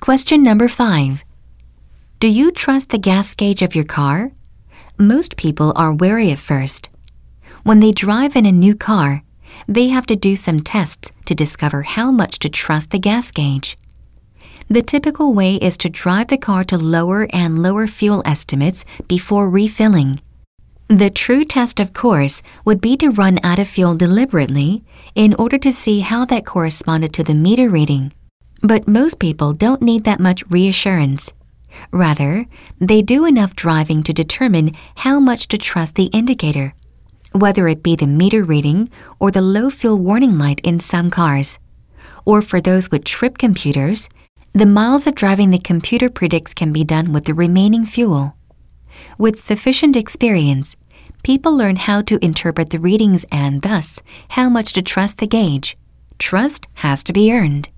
Question number 5. Do you trust the gas gauge of your car? Most people are wary at first. When they drive in a new car, they have to do some tests to discover how much to trust the gas gauge. The typical way is to drive the car to lower and lower fuel estimates before refilling. The true test, of course, would be to run out of fuel deliberately in order to see how that corresponded to the meter reading. But most people don't need that much reassurance. Rather, they do enough driving to determine how much to trust the indicator, whether it be the meter reading or the low fuel warning light in some cars. Or for those with trip computers, the miles of driving the computer predicts can be done with the remaining fuel. With sufficient experience, people learn how to interpret the readings and thus how much to trust the gauge. Trust has to be earned.